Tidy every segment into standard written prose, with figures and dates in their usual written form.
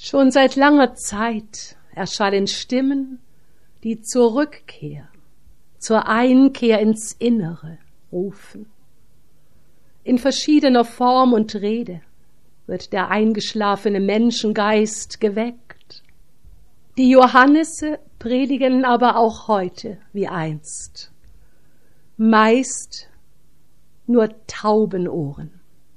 Schon seit langer Zeit erschallen Stimmen, die zur Rückkehr, zur Einkehr ins Innere rufen. In verschiedener Form und Rede wird der eingeschlafene Menschengeist geweckt. Die Johannese predigen aber auch heute wie einst, meist nur Taubenohren.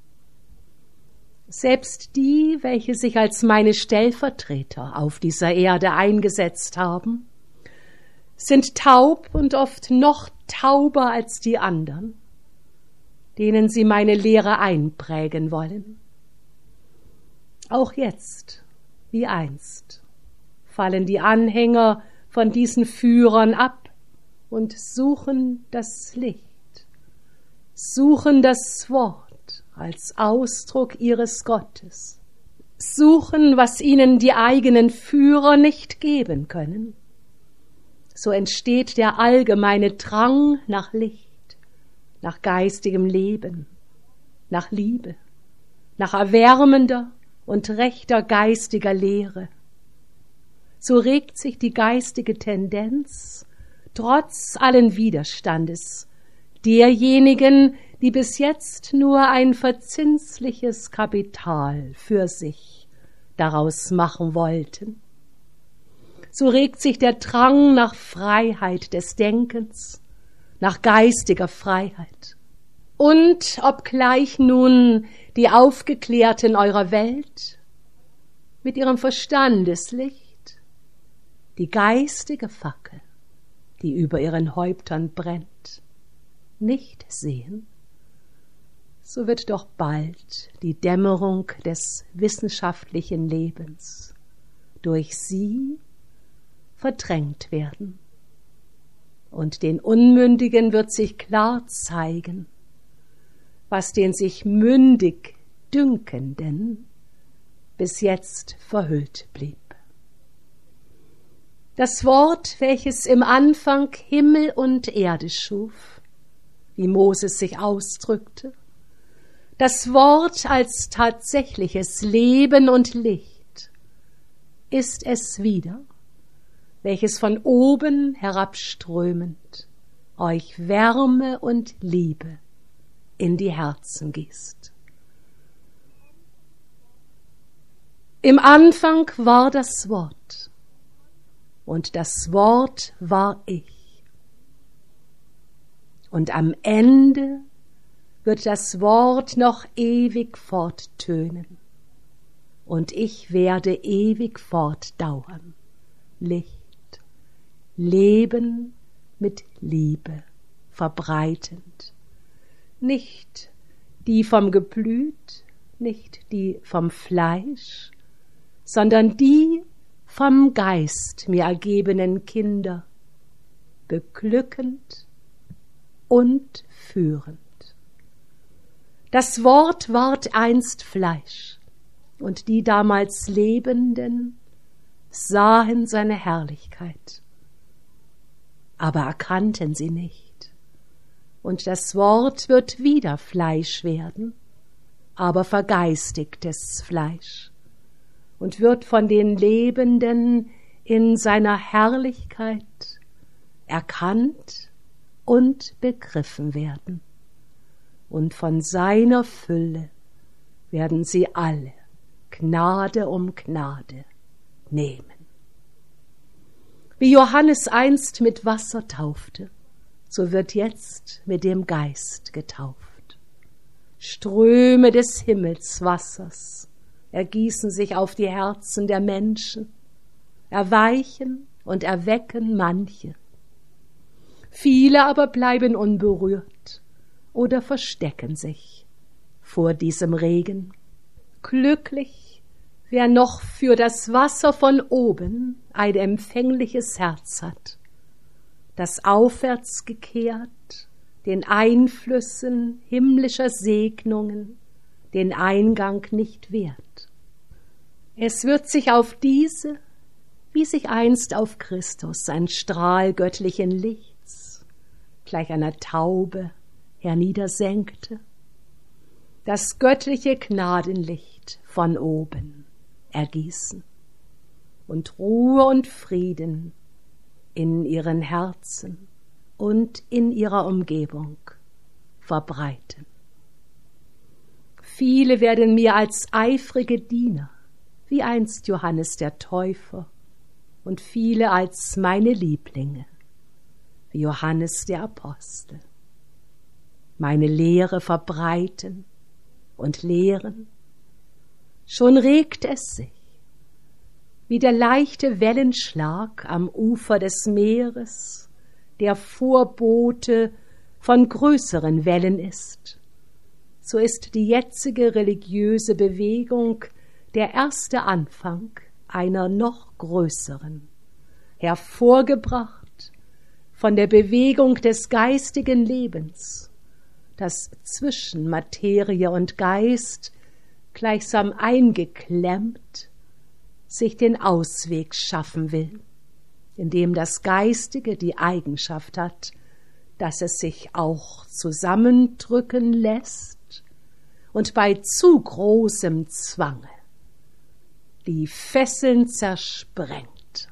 Selbst die, welche sich als meine Stellvertreter auf dieser Erde eingesetzt haben, sind taub und oft noch tauber als die anderen, denen sie meine Lehre einprägen wollen. Auch jetzt, wie einst, fallen die Anhänger von diesen Führern ab und suchen das Licht, suchen das Wort als Ausdruck ihres Gottes, suchen, was ihnen die eigenen Führer nicht geben können. So entsteht der allgemeine Drang nach Licht, nach geistigem Leben, nach Liebe, nach erwärmender und rechter geistiger Lehre. So regt sich die geistige Tendenz, trotz allen Widerstandes, derjenigen, die bis jetzt nur ein verzinsliches Kapital für sich daraus machen wollten. So regt sich der Drang nach Freiheit des Denkens, nach geistiger Freiheit. Und obgleich nun die Aufgeklärten eurer Welt mit ihrem Verstandeslicht die geistige Fackel, die über ihren Häuptern brennt, nicht sehen, so wird doch bald die Dämmerung des wissenschaftlichen Lebens durch sie verdrängt werden. Und den Unmündigen wird sich klar zeigen, was den sich mündig Dünkenden bis jetzt verhüllt blieb. Das Wort, welches im Anfang Himmel und Erde schuf, wie Moses sich ausdrückte, das Wort als tatsächliches Leben und Licht, ist es wieder, welches von oben herabströmend euch Wärme und Liebe in die Herzen gießt. Im Anfang war das Wort, und das Wort war ich. Und am Ende wird das Wort noch ewig forttönen, und ich werde ewig fortdauern. Licht, Leben mit Liebe verbreitend. Nicht die vom Geblüt, nicht die vom Fleisch, sondern die vom Geist mir ergebenen Kinder, beglückend und führend. Das Wort ward einst Fleisch, und die damals Lebenden sahen seine Herrlichkeit, aber erkannten sie nicht. Und das Wort wird wieder Fleisch werden, aber vergeistigtes Fleisch, und wird von den Lebenden in seiner Herrlichkeit erkannt und begriffen werden. Und von seiner Fülle werden sie alle Gnade um Gnade nehmen. Wie Johannes einst mit Wasser taufte, so wird jetzt mit dem Geist getauft. Ströme des Himmelswassers ergießen sich auf die Herzen der Menschen, erweichen und erwecken manche. Viele aber bleiben unberührt oder verstecken sich vor diesem Regen. Glücklich, wer noch für das Wasser von oben ein empfängliches Herz hat, das aufwärts gekehrt den Einflüssen himmlischer Segnungen den Eingang nicht wehrt. Es wird sich auf diese, wie sich einst auf Christus ein Strahl göttlichen Lichts, gleich einer Taube, herniedersenkte, das göttliche Gnadenlicht von oben ergießen. und Ruhe und Frieden in ihren Herzen und in ihrer Umgebung verbreiten. Viele werden mir als eifrige Diener, wie einst Johannes der Täufer, und viele als meine Lieblinge, wie Johannes der Apostel, meine Lehre verbreiten und lehren. Schon regt es sich, wie der leichte Wellenschlag am Ufer des Meeres, der Vorbote von größeren Wellen ist. So ist die jetzige religiöse Bewegung der erste Anfang einer noch größeren, hervorgebracht von der Bewegung des geistigen Lebens, das zwischen Materie und Geist gleichsam eingeklemmt sich den Ausweg schaffen will, indem das Geistige die Eigenschaft hat, dass es sich auch zusammendrücken lässt und bei zu großem Zwange die Fesseln zersprengt.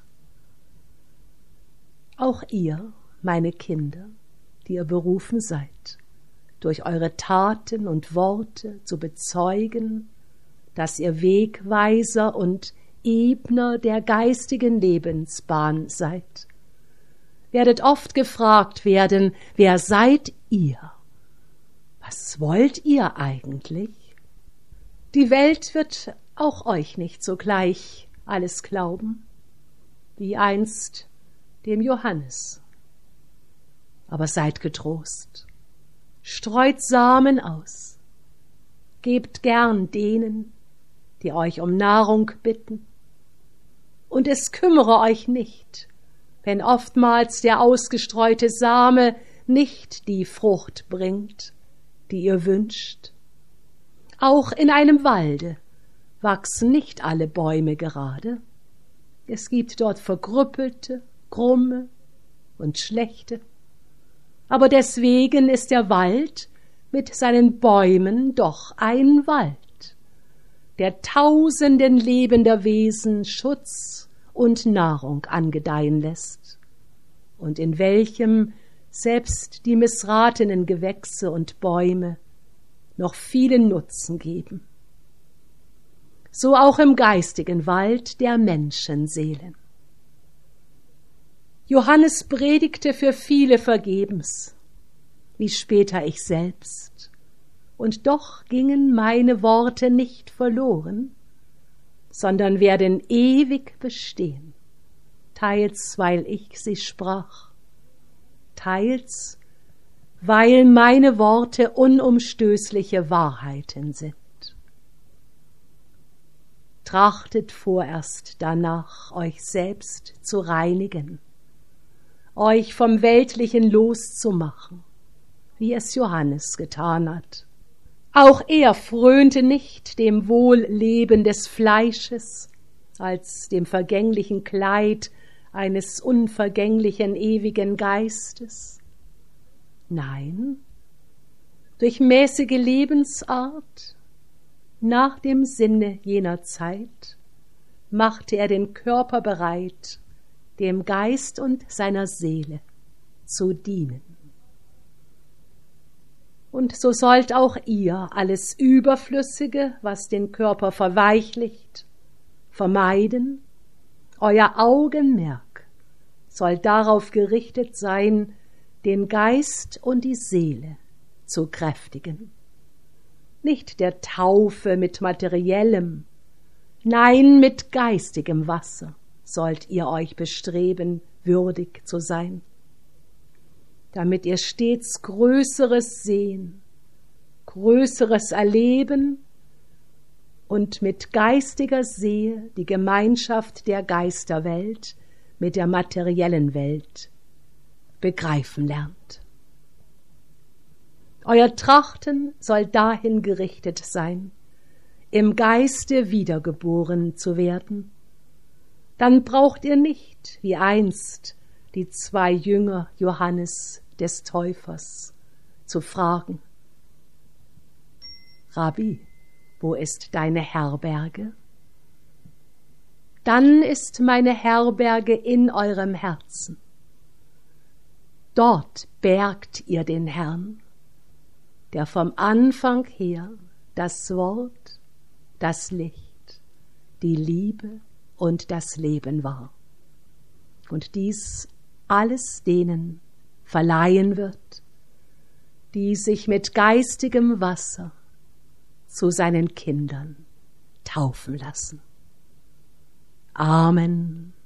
Auch ihr, meine Kinder, die ihr berufen seid, durch eure Taten und Worte zu bezeugen, dass ihr Wegweiser und Ebner der geistigen Lebensbahn seid, werdet oft gefragt werden, wer seid ihr? Was wollt ihr eigentlich? Die Welt wird auch euch nicht sogleich alles glauben, wie einst dem Johannes. Aber seid getrost, streut Samen aus, gebt gern denen, die euch um Nahrung bitten, und es kümmere euch nicht, wenn oftmals der ausgestreute Same nicht die Frucht bringt, die ihr wünscht. Auch in einem Walde wachsen nicht alle Bäume gerade. Es gibt dort verkrüppelte, krumme und schlechte. Aber deswegen ist der Wald mit seinen Bäumen doch ein Wald, der tausenden lebender Wesen Schutz und Nahrung angedeihen lässt und in welchem selbst die missratenen Gewächse und Bäume noch vielen Nutzen geben. So auch im geistigen Wald der Menschenseelen. Johannes predigte für viele vergebens, wie später ich selbst, und doch gingen meine Worte nicht verloren, sondern werden ewig bestehen, teils weil ich sie sprach, teils weil meine Worte unumstößliche Wahrheiten sind. Trachtet vorerst danach, euch selbst zu reinigen, euch vom Weltlichen loszumachen, wie es Johannes getan hat. Auch er frönte nicht dem Wohlleben des Fleisches als dem vergänglichen Kleid eines unvergänglichen ewigen Geistes. Nein, durch mäßige Lebensart, nach dem Sinne jener Zeit, machte er den Körper bereit, dem Geist und seiner Seele zu dienen. Und so sollt auch ihr alles Überflüssige, was den Körper verweichlicht, vermeiden. Euer Augenmerk soll darauf gerichtet sein, den Geist und die Seele zu kräftigen. Nicht der Taufe mit materiellem, nein, mit geistigem Wasser sollt ihr euch bestreben, würdig zu sein, damit ihr stets Größeres sehen, Größeres erleben und mit geistiger Sehe die Gemeinschaft der Geisterwelt mit der materiellen Welt begreifen lernt. Euer Trachten soll dahin gerichtet sein, im Geiste wiedergeboren zu werden. Dann braucht ihr nicht, wie einst die 2 Jünger Johannes des Täufers, zu fragen: Rabbi, wo ist deine Herberge? dann ist meine Herberge in eurem Herzen. Dort bergt ihr den Herrn, der vom Anfang her das Wort, das Licht, die Liebe und das Leben war. Und dies alles denen verleihen wird, die sich mit geistigem Wasser zu seinen Kindern taufen lassen. Amen.